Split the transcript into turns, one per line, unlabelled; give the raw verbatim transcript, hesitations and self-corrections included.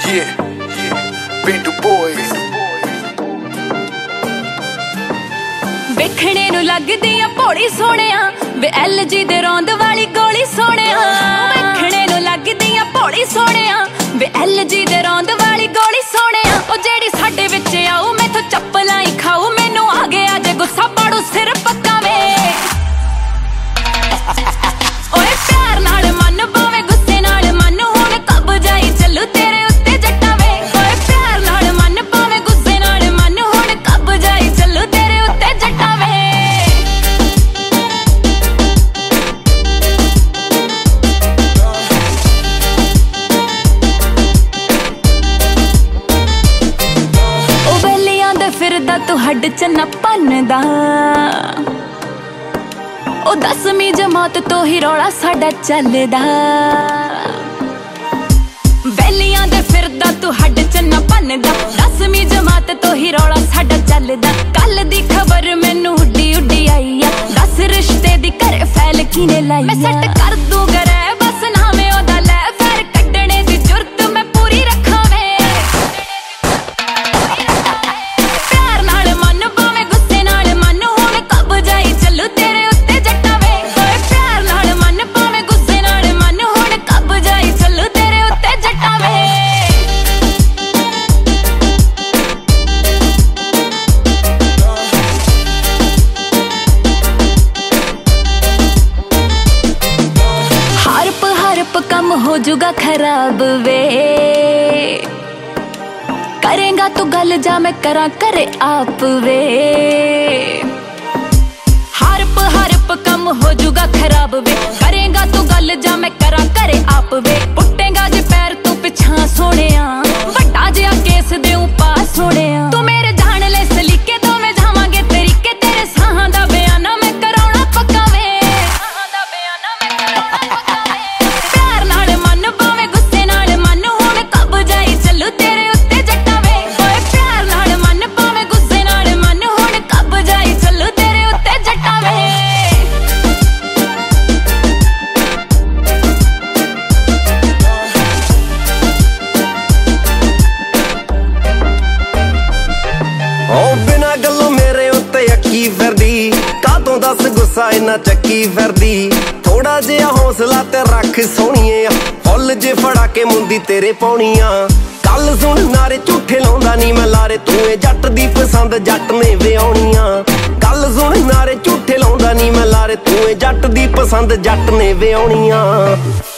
Yeah, Pinto Boys।
ਵੇਖਣੇ ਨੂੰ ਲੱਗਦੀ ਆ ਭੋੜੀ ਸੋਹਣਿਆ ਵੇ ਐਲ ਜੀ ਦੇ ਰੌਂਦ ਵਾਲੀ ਗੋਲੀ ਸੋਹਣਿਆ। ਵੇਖਣੇ ਨੂੰ ਲੱਗਦੀ ਆ ਭੋੜੀ ਸੋਹਣਿਆ ਵੇ ਐਲ ਜੀ ਦੇ ਰੌਂਦ ਵਾਲੀ ਗੋਲੀ ਸੋਹਣਿਆ। ਉਹ ਜਿਹੜੀ ਸਾਡੇ ਵਿੱਚ ਆਉ ਮੈਥੋਂ ਚੱਪਲਾਂ ਹੀ ਖਾਉ, ਮੈਨੂੰ ਆ ਗਿਆ ਜੇ ਗੁੱਸਾ ਪਾੜੂ ਸਿਰ ਪੱਕਾ ਵੇ। ਓਏ ਪਿਆਰ ਨਾਲ ਮਨ ਪਾਵੇ ਗੁੱਸੇ ਨਾਲ ਮਨ ਹੁਣ ਕਬ ਜਾਈ ਚੱਲੂ ਤੇਰੇ ਉੱਤੇ ਜੱਟਾਂ ਵੇ। ਓਏ ਪਿਆਰ ਨਾਲ ਮਨ ਪਾਵੇ ਗੁੱਸੇ ਨਾਲ ਮਨ ਹੁਣ ਕਬ ਜਾਈ ਚੱਲੂ ਤੇਰੇ ਉੱਤੇ ਜੱਟਾਂ ਵੇ। ਉਹ ਬੇਲੀਆਂ ਦੇ ਫਿਰਦਾ ਤੂੰ ਹੱਡ ਚ ਨਾ ਭੰਨਦਾ, ਉਹ ਦਸਵੀਂ ਜਮਾਤ ਤੋਂ ਹੀ ਰੌਲਾ ਸਾਡਾ ਚੱਲਦਾ। ਬੈਲੀਆਂ ਦੇ ਫਿਰਦਾ ਤੂੰ ਹੱਡ ਚ ਨਾ ਭੰਨਦਾ, ਦਸਵੀਂ ਜਮਾਤ ਤੋਂ ਹੀ ਰੌਲਾ ਸਾਡਾ ਚੱਲਦਾ। ਕੱਲ ਦੀ ਖਬਰ ਮੈਨੂੰ ਉੱਡੀ ਉੱਡੀ ਆਈ ਆ, ਦਸ ਰਿਸ਼ਤੇ ਦੀ ਘਰੇ ਫੈਲ ਕਿਨੇ ਲਾਈ। ਮੈਂ ਸੈੱਟ ਕਰ ਦੂੰ ਗਰੇ ਬਸ ਨਾਵੇਂ ਉਹਦਾ ਲੈ, ਫੇਰ ਕੱਢਣੇ ਦੀ ਜੁਰਤ ਮੈਂ ਪੂਰੀ ਰੱਖਾਂ ਵੇ। ਪਿਆਰ ਨਾਲ ਮਨ ਪਾਵੇਂ ਗੁੱਸੇ ਨਾਲ ਮਨ ਹੁਣ ਕਬ ਜਾਈ ਚੱਲੂ ਤੇਰੇ ਉੱਤੇ ਜੱਟਾਂ ਵੇ। ਓਏ ਪਿਆਰ ਨਾਲ ਮਨ ਪਾਵੇਂ ਗੁੱਸੇ ਨਾਲ ਮਨ ਹੁਣ ਕਬ ਜਾਈ ਚੱਲੂ ਤੇਰੇ ਉੱਤੇ ਜੱਟਾਂ ਵੇ। ਹਰਪ ਹਰਪ ਕੰਮ ਹੋ ਜੂਗਾ ਖਰਾਬ ਵੇ, ਕਰੇਗਾ ਤੂੰ ਗੱਲ ਜਾ ਮੈਂ ਕਰਾਂ ਕਰੇ ਆਪ ਵੇ। ਹਰਪ ਹਰਪ ਕੰਮ ਹੋ ਜੂਗਾ ਖਰਾਬ ਵੇ, ਕਰੇਗਾ ਤੂੰ ਗੱਲ ਜਾ ਮੈਂ ਕਰਾਂ ਕਰੇ ਆਪ ਵੇ। ਪੁੱਟੇਗਾ ਜੇ ਪੈਰ ਤੂੰ ਪਿਛਾਂ ਸੋਹਣਿਆ, ਵੱਡਾ ਜਿਹਾ ਕੇਸ ਦੇਉ ਪਾ ਸੋਹਣਿਆ। ਤੂੰ ਮੇਰੇ ਜਾਣ ਲੈ ਸਲੀਕੇ ਤੋਂ ਮੈਂ ਜਾਵਾਂਗੇ ਤਰੀਕੇ, ਤੇਰੇ ਸਾਹਾਂ ਦਾ ਬਿਆਨਾ ਮੈਂ ਕਰਾਉਣਾ ਪੱਕਾ ਵੇ। ਸਾਹਾਂ ਦਾ ਬਿਆਨਾ ਮੈਂ ਕਰਾਉਣਾ ਪੱਕਾ ਵੇ। ਪਿਆਰ ਨਾਲ ਮਨ ਪਾਵੇਂ ਗੁੱਸੇ ਨਾਲ ਮਨ ਹੁਣ ਕਬ ਜਾਈ ਚੱਲੂ ਤੇਰੇ ਉੱਤੇ ਜੱਟਾਂ ਵੇ। ਓਏ ਪਿਆਰ ਨਾਲ ਮਨ ਪਾਵੇਂ ਗੁੱਸੇ ਨਾਲ ਮਨ ਹੁਣ ਕਬ ਜਾਈ ਚੱਲੂ ਤੇਰੇ ਉੱਤੇ ਜੱਟਾਂ ਵੇ।
ਓ ਬਿਨਾਂ ਗੱਲੋਂ ਮੇਰੇ ਉੱਤੇ ਅੱਖੀ ਫਿਰਦੀ, ਕਾਹਤੋਂ ਦੱਸ ਗੁੱਸਾ ਇੰਨਾ ਚੱਕੀ ਫਿਰਦੀ। ਥੋੜਾ ਜਿਹਾ ਹੌਸਲਾ ਤੇ ਰੱਖ ਸੋਹਣੀਏ, ਫੁੱਲ ਜੇ ਫੜਾ ਕੇ ਮੁੰਦੀ ਤੇਰੇ ਪਾਉਣੀਆਂ। ਗੱਲ ਸੁਣ ਨਾਰੇ ਝੂਠੇ ਲਾਉਂਦਾ ਨੀ ਮੈਂ ਲਾਰੇ, ਤੂੰ ਏ ਜੱਟ ਦੀ ਪਸੰਦ ਜੱਟ ਨੇ ਵਿਆਉਣੀਆਂ। ਗੱਲ ਸੁਣ ਨਾਰੇ ਝੂਠੇ ਲਾਉਂਦਾ ਨੀ ਮੈਂ ਲਾਰੇ, ਤੂੰ ਏ ਜੱਟ ਦੀ ਪਸੰਦ ਜੱਟ ਨੇ ਵਿਆਉਣੀਆਂ।